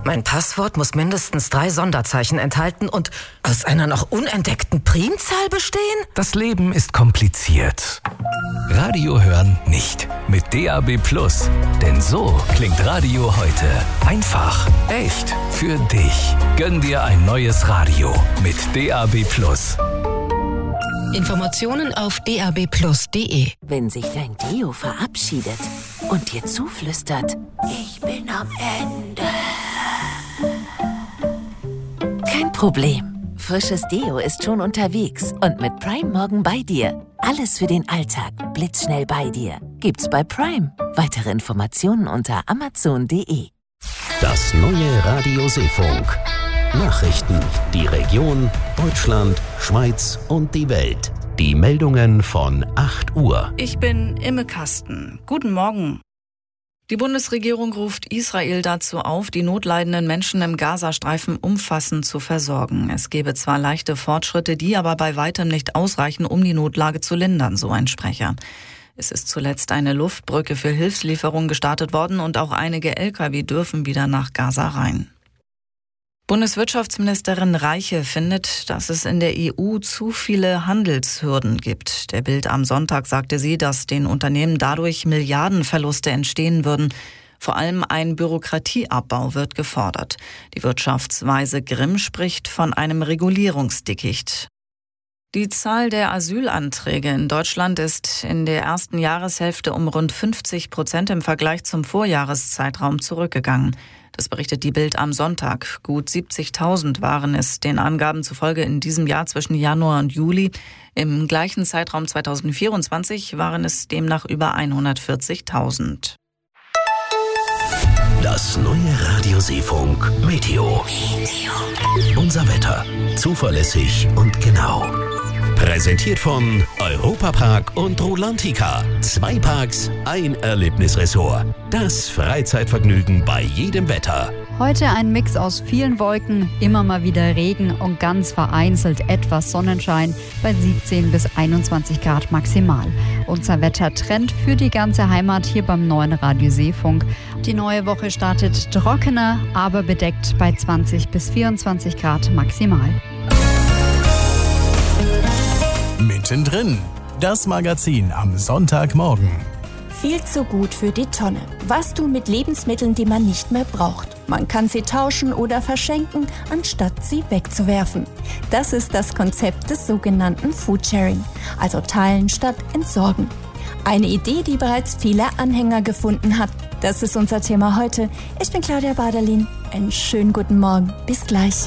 Mein Passwort muss mindestens 3 Sonderzeichen enthalten und aus einer noch unentdeckten Primzahl bestehen? Das Leben ist kompliziert. Radio hören nicht. Mit DAB+. Denn so klingt Radio heute. Einfach, echt, für dich. Gönn dir ein neues Radio mit DAB+. Informationen auf dabplus.de. Wenn sich dein Deo verabschiedet und dir zuflüstert, ich bin am Ende. Kein Problem. Frisches Deo ist schon unterwegs und mit Prime morgen bei dir. Alles für den Alltag, blitzschnell bei dir. Gibt's bei Prime. Weitere Informationen unter amazon.de. Das neue Radio Seefunk. Nachrichten, die Region, Deutschland, Schweiz und die Welt. Die Meldungen von 8 Uhr. Ich bin Imme Kasten. Guten Morgen. Die Bundesregierung ruft Israel dazu auf, die notleidenden Menschen im Gazastreifen umfassend zu versorgen. Es gebe zwar leichte Fortschritte, die aber bei weitem nicht ausreichen, um die Notlage zu lindern, so ein Sprecher. Es ist zuletzt eine Luftbrücke für Hilfslieferungen gestartet worden und auch einige Lkw dürfen wieder nach Gaza rein. Bundeswirtschaftsministerin Reiche findet, dass es in der EU zu viele Handelshürden gibt. Der Bild am Sonntag sagte sie, dass den Unternehmen dadurch Milliardenverluste entstehen würden. Vor allem ein Bürokratieabbau wird gefordert. Die Wirtschaftsweise Grimm spricht von einem Regulierungsdickicht. Die Zahl der Asylanträge in Deutschland ist in der ersten Jahreshälfte um rund 50% im Vergleich zum Vorjahreszeitraum zurückgegangen. Das berichtet die Bild am Sonntag. Gut 70.000 waren es den Angaben zufolge in diesem Jahr zwischen Januar und Juli. Im gleichen Zeitraum 2024 waren es demnach über 140.000. Das neue Radio Seefunk Meteo. Unser Wetter. Zuverlässig und genau. Präsentiert von Europapark und Rulantica. 2 Parks, ein Erlebnisressort. Das Freizeitvergnügen bei jedem Wetter. Heute ein Mix aus vielen Wolken, immer mal wieder Regen und ganz vereinzelt etwas Sonnenschein bei 17 bis 21 Grad maximal. Unser Wettertrend für die ganze Heimat hier beim neuen Radio Seefunk. Die neue Woche startet trockener, aber bedeckt bei 20 bis 24 Grad maximal. Mittendrin, das Magazin am Sonntagmorgen. Viel zu gut für die Tonne. Was tun mit Lebensmitteln, die man nicht mehr braucht? Man kann sie tauschen oder verschenken, anstatt sie wegzuwerfen. Das ist das Konzept des sogenannten Foodsharing, also teilen statt entsorgen. Eine Idee, die bereits viele Anhänger gefunden hat. Das ist unser Thema heute. Ich bin Claudia Baderlin. Einen schönen guten Morgen. Bis gleich.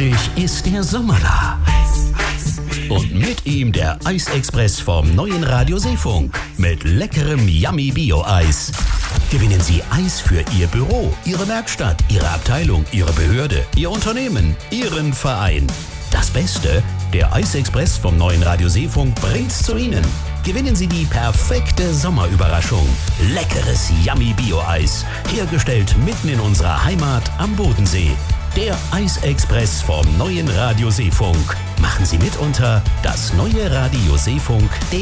Endlich ist der Sommer da. Und mit ihm der Eisexpress vom neuen Radio Seefunk. Mit leckerem Yummy Bio-Eis. Gewinnen Sie Eis für Ihr Büro, Ihre Werkstatt, Ihre Abteilung, Ihre Behörde, Ihr Unternehmen, Ihren Verein. Das Beste, der Eisexpress vom neuen Radio Seefunk bringt's zu Ihnen. Gewinnen Sie die perfekte Sommerüberraschung. Leckeres Yummy Bio-Eis. Hergestellt mitten in unserer Heimat am Bodensee. Der Eisexpress vom neuen Radio Seefunk. Machen Sie mit unter dasneueradioseefunk.de.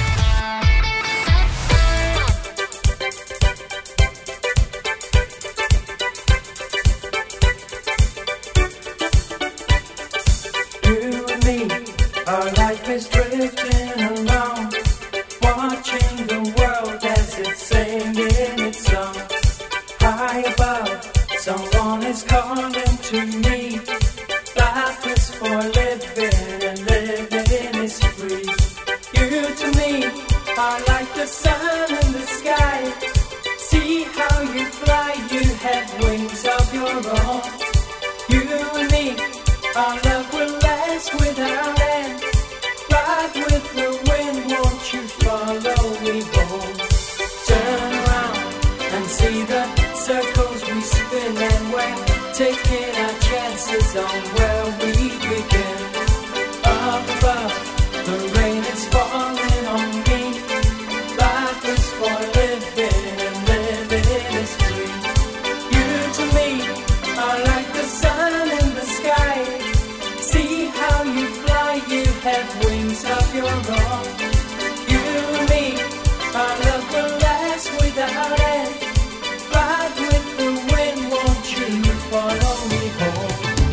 Our life is drifting along, watching the world as it's singing its song. High above, someone is calling to me. Life is for living and living is free. You to me are like the sun in the sky. See how you fly, you have wings of your own. You and me, our love will last without end. Ride with the wind, won't you follow me home? Turn around and see the circles we spin, and we're taking our chances on where we begin. Up above, the rain is falling on me. Life is for living and living is free. You to me are like the sun in the sky. See how you fly, you have wings of your own. You and me, our love will last without end. Ride with the wind, won't you follow me home?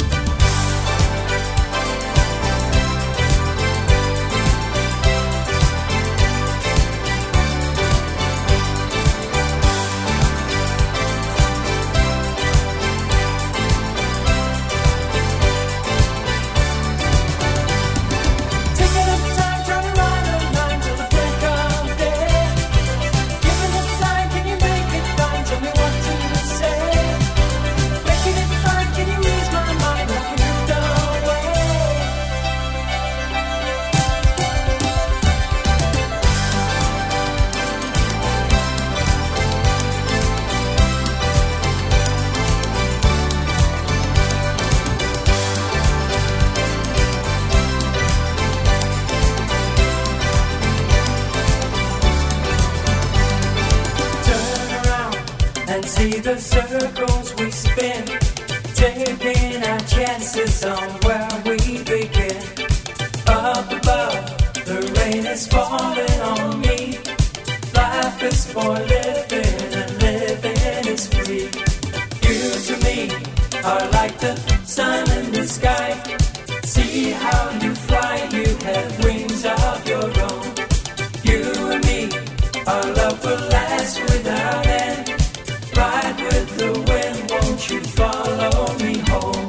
See the circles we spin, taking our chances on where we begin. Up above, the rain is falling on me. Life is for living and living is free. You to me are like the sun in the sky. See how you fly, you have wings of your own. You and me, our love will last without end. Ride with the wind, won't you follow me home?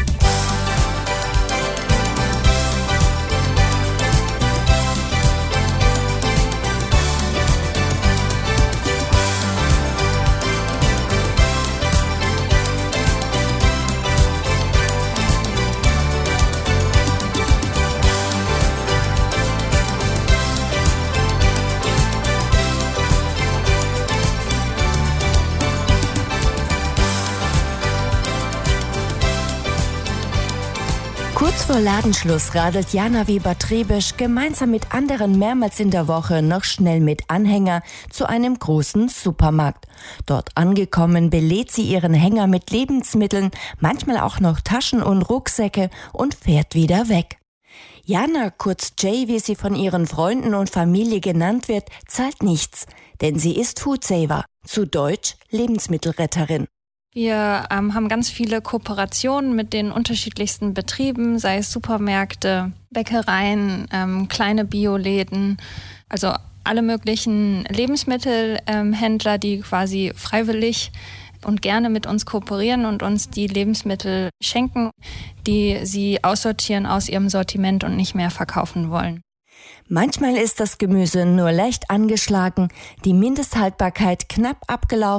Kurz vor Ladenschluss radelt Jana Weber-Trebisch gemeinsam mit anderen mehrmals in der Woche noch schnell mit Anhänger zu einem großen Supermarkt. Dort angekommen belädt sie ihren Hänger mit Lebensmitteln, manchmal auch noch Taschen und Rucksäcke und fährt wieder weg. Jana, kurz Jay, wie sie von ihren Freunden und Familie genannt wird, zahlt nichts, denn sie ist Foodsaver, zu Deutsch Lebensmittelretterin. Wir haben ganz viele Kooperationen mit den unterschiedlichsten Betrieben, sei es Supermärkte, Bäckereien, kleine Bioläden, also alle möglichen Lebensmittelhändler, die quasi freiwillig und gerne mit uns kooperieren und uns die Lebensmittel schenken, die sie aussortieren aus ihrem Sortiment und nicht mehr verkaufen wollen. Manchmal ist das Gemüse nur leicht angeschlagen, die Mindesthaltbarkeit knapp abgelaufen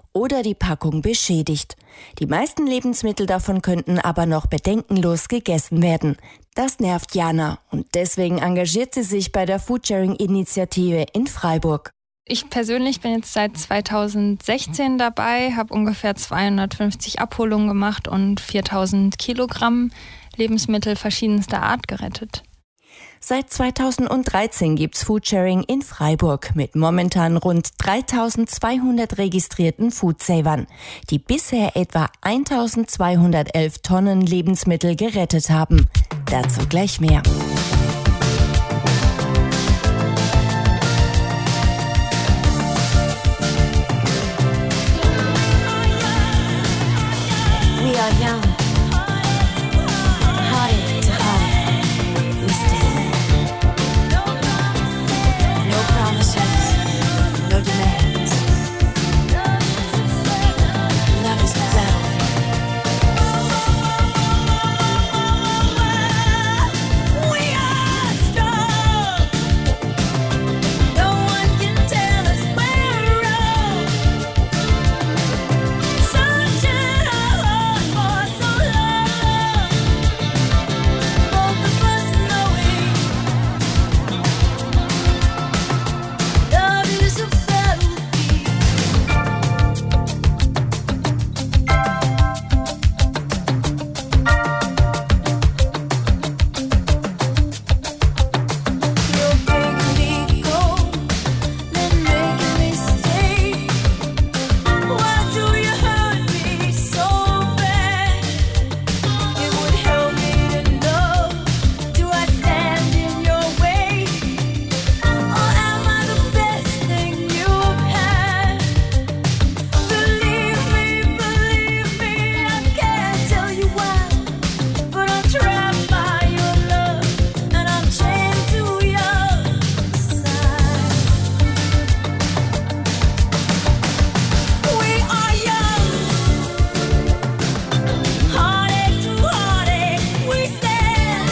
oder die Packung beschädigt. Die meisten Lebensmittel davon könnten aber noch bedenkenlos gegessen werden. Das nervt Jana und deswegen engagiert sie sich bei der Foodsharing-Initiative in Freiburg. Ich persönlich bin jetzt seit 2016 dabei, habe ungefähr 250 Abholungen gemacht und 4000 Kilogramm Lebensmittel verschiedenster Art gerettet. Seit 2013 gibt's Foodsharing in Freiburg mit momentan rund 3200 registrierten Foodsavern, die bisher etwa 1211 Tonnen Lebensmittel gerettet haben. Dazu gleich mehr. We are young. Heartache to heartache. We stand. No promises, no demands. Love is the battlefield. We are strong. No one can tell us we're wrong. Searching our hearts for so long. Both of us knowing love is a battlefield. You're making me go, then making me stay. Why do you hurt me so bad? It would help me to know. Do I stand in your way? Or am I the best thing you've had? Believe me, I can't tell you why. But I'm trapped by your love, and I'm chained to your side. We are young, heartache to heartache, we stand.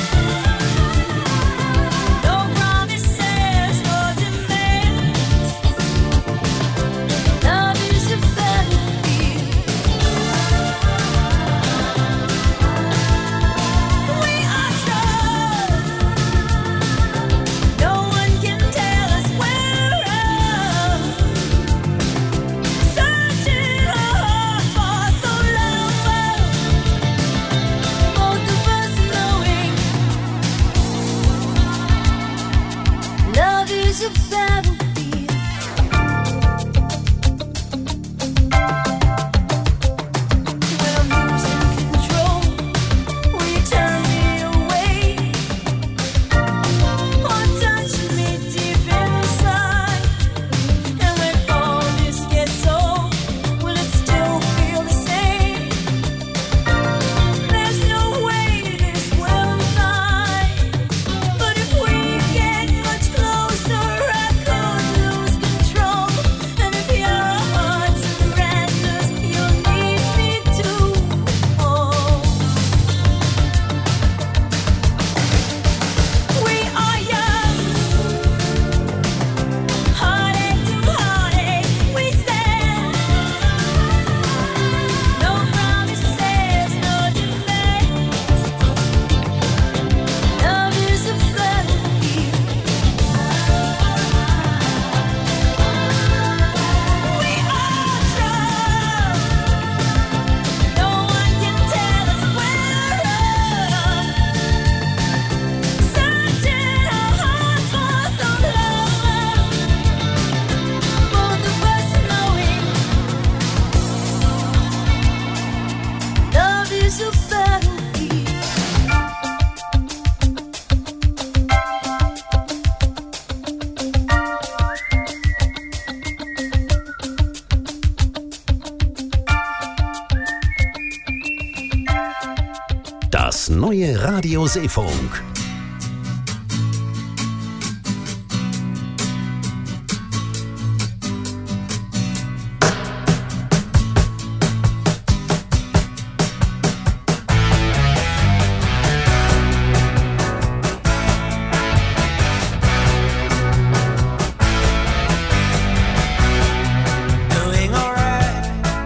No promises, no demands. Love is a battlefield. We are strong. No one can tell us we're wrong. Searching our hearts for so long. Both of us knowing love is a battlefield. When I'm losing control, will you turn me away? Or touch me deep inside? And when all this gets old, will it still feel the same? There's no way this will die. But if we get much closer, I could lose control. And if your heart surrenders, you'll need me to hold. We are young, heartache to heartache, we stand. No promises, no demands. Love is a battlefield. We are strong. No one can tell us we're wrong. Searching our hearts for so long. Both of us knowing love is a battlefield. Das neue Radio Seefunk. Doing alright.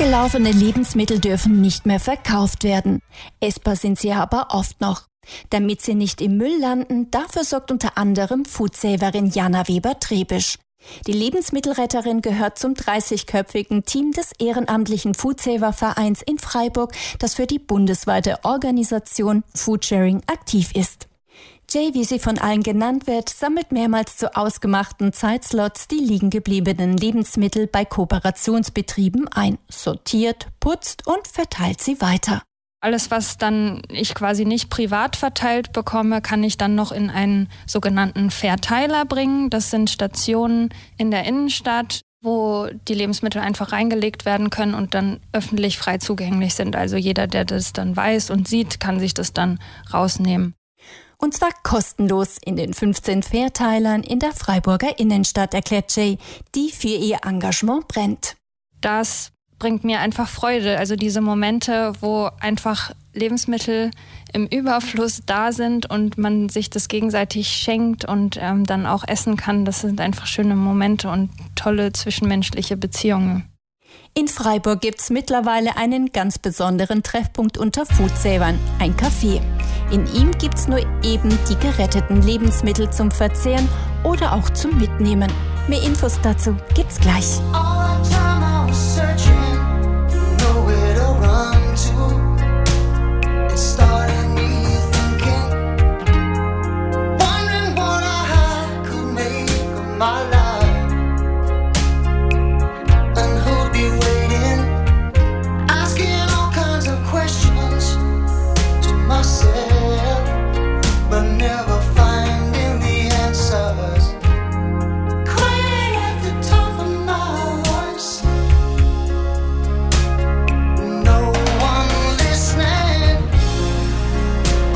Abgelaufene Lebensmittel dürfen nicht mehr verkauft werden. Essbar sind sie aber oft noch. Damit sie nicht im Müll landen, dafür sorgt unter anderem Foodsaverin Jana Weber-Trebisch. Die Lebensmittelretterin gehört zum 30-köpfigen Team des ehrenamtlichen Foodsaver-Vereins in Freiburg, das für die bundesweite Organisation Foodsharing aktiv ist. Jay, wie sie von allen genannt wird, sammelt mehrmals zu ausgemachten Zeitslots die liegen gebliebenen Lebensmittel bei Kooperationsbetrieben ein, sortiert, putzt und verteilt sie weiter. Alles, was dann ich quasi nicht privat verteilt bekomme, kann ich dann noch in einen sogenannten Verteiler bringen. Das sind Stationen in der Innenstadt, wo die Lebensmittel einfach reingelegt werden können und dann öffentlich frei zugänglich sind. Also jeder, der das dann weiß und sieht, kann sich das dann rausnehmen. Und zwar kostenlos in den 15 Verteilern in der Freiburger Innenstadt, erklärt Jay, die für ihr Engagement brennt. Das bringt mir einfach Freude. Also diese Momente, wo einfach Lebensmittel im Überfluss da sind und man sich das gegenseitig schenkt und dann auch essen kann, das sind einfach schöne Momente und tolle zwischenmenschliche Beziehungen. In Freiburg gibt's mittlerweile einen ganz besonderen Treffpunkt unter Foodsavern, ein Café. In ihm gibt's nur eben die geretteten Lebensmittel zum Verzehren oder auch zum Mitnehmen. Mehr Infos dazu gibt's gleich.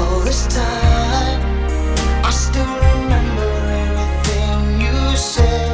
Still remember everything you said.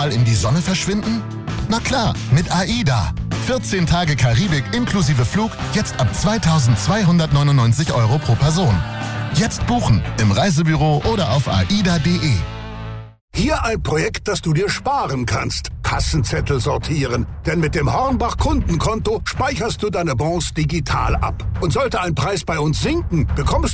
mal in die Sonne verschwinden? Na klar, mit AIDA. 14 Tage Karibik inklusive Flug, jetzt ab 2.299 € pro Person. Jetzt buchen, im Reisebüro oder auf aida.de. Hier ein Projekt, das du dir sparen kannst. Kassenzettel sortieren. Denn mit dem Hornbach Kundenkonto speicherst du deine Bons digital ab. Und sollte ein Preis bei uns sinken, bekommst